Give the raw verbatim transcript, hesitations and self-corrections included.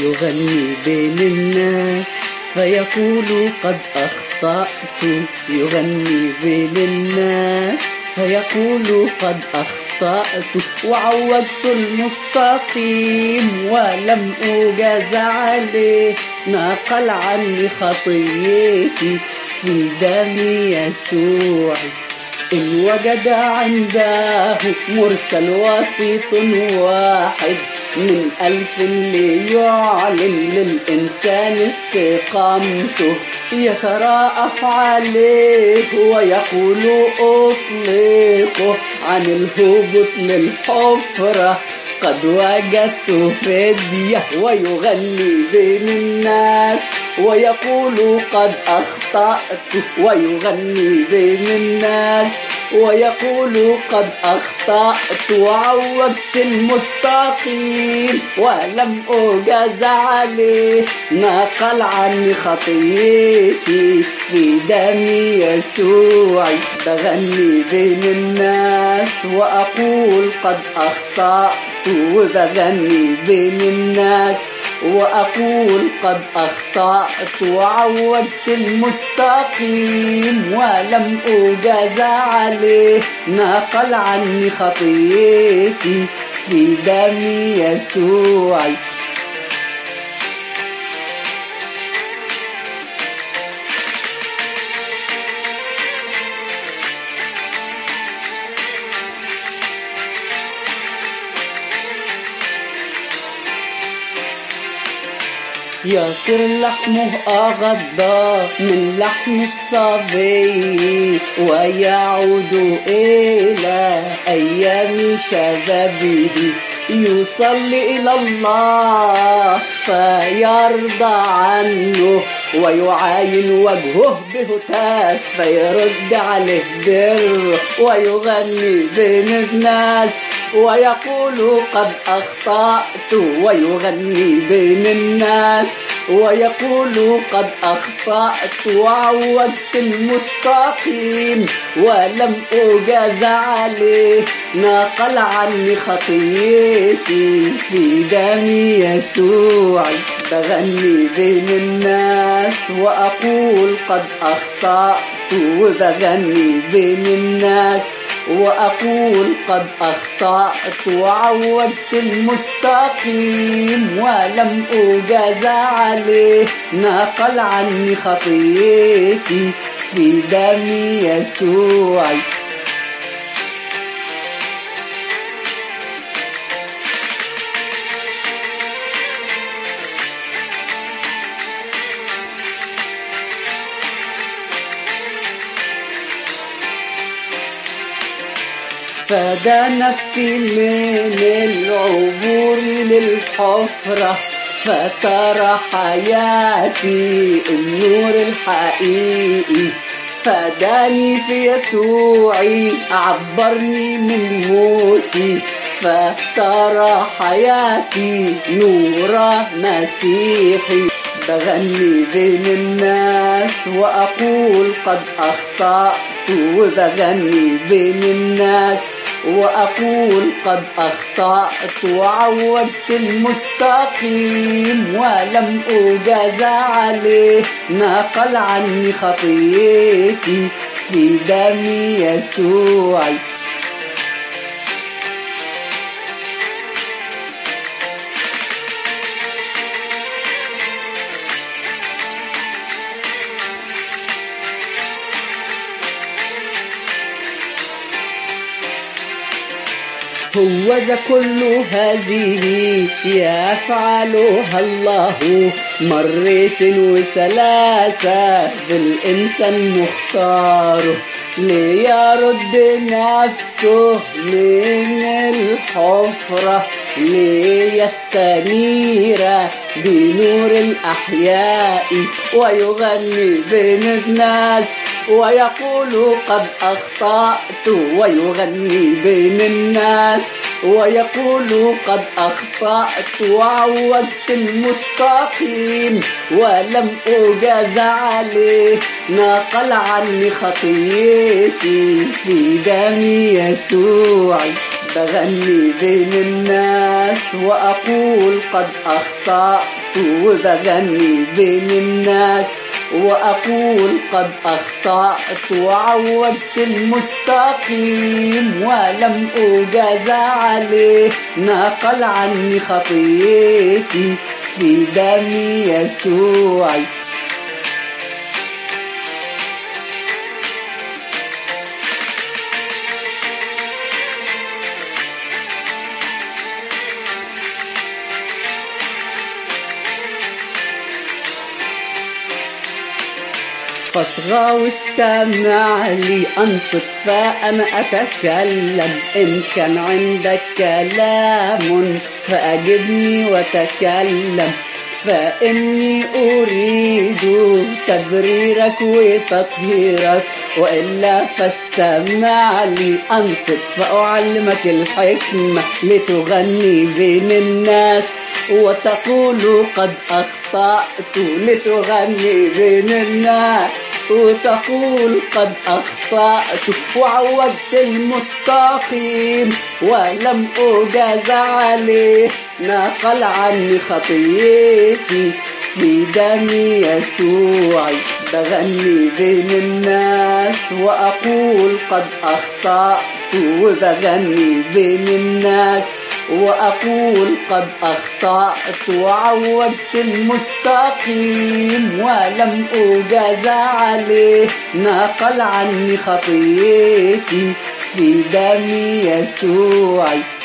يغني بين الناس فيقول قد أخطأت. يغني بين الناس فيقول قد أخطأت، وعوجت المستقيم ولم أجاز عليه. نقل عني خطيتي في دم يسوع. إن وجد عنده مرسل وسيط واحد من ألف ليعلن للإنسان استقامته، يتراءف عليه ويقول أطلقه عن الهبوط للحفرة، قد وجدت فدية. ويغني بين الناس ويقول قد أخطأت. ويغني بين الناس ويقول قد أخطأت، وعوجت المستقيم ولم أجاز عليه. نقل عني خطيتي في دم يسوع. بغني بين الناس وأقول قد أخطأت. وبغني بين الناس وأقول قد أخطأت، وعوجت المستقيم ولم أجاز عليه. نقل عني خطيتي في دم يسوع. يصير لحمه أغضى من لحم الصبي، ويعود إلى أيام شبابه. يصلي إلى الله فيرضى عنه، ويعاين وجهه بهتاف فيرد عليه بر. ويغني بين الناس ويقول قد أخطأت. ويغني بين الناس ويقول قد أخطأت، وعوجت المستقيم ولم أجاز عليه. نقل عني خطيتي في دم يسوع. بغني بين الناس وأقول قد أخطأت. وبغني بين الناس وأقول قد أخطأت، وعوجت المستقيم ولم أجاز عليه. نقل عني خطيتي في دم يسوع. فدى نفسي من العبور للحفرة، فترى حياتي النور الحقيقي. فداني في يسوعي، عبرني من موتي، فترى حياتي نور مسيحي. بغني بين الناس وأقول قد أخطأت. وبغني بين الناس وأقول قد أخطأت، وعوجت المستقيم ولم أجاز عليه. نقل عني خطيتي في دم يسوع. هوذا كل هذه يفعلها الله مرة وثلاثة بالإنسان مختاره، ليرد نفسه من الحفرة، ليستنير بنور الأحياء. ويغني بين الناس ويقول قد أخطأت. ويغني بين الناس ويقول قد أخطأت، وعوجت المستقيم ولم أجاز عليه. نقل عني خطيتي في دم يسوع. بغني بين الناس وأقول قد أخطأت. وبغني بين الناس وأقول قد أخطأت وعودت المستقيم ولم أجاز عليه، نقل عني خطيتي في دم يسوع. فاصغى واستمع لي أنصت فأنا أتكلم، إن كان عندك كلام فأجبني وتكلم، فإني أريد تبريرك وتطهيرك، وإلا فاستمع لي أنصت فأعلمك الحكمة لتغني بين الناس وتقول قد أخطأت، لتغني بين الناس وتقول قد أخطأت وعوجت المستقيم ولم أجاز عليه، نقل عني خطيتي في دم يسوع. بغني بين الناس وأقول قد أخطأت، وبغني بين الناس وأقول قد أخطأت وعودت المستقيم ولم أجاز عليه، نقل عني خطيتي في دم يسوع.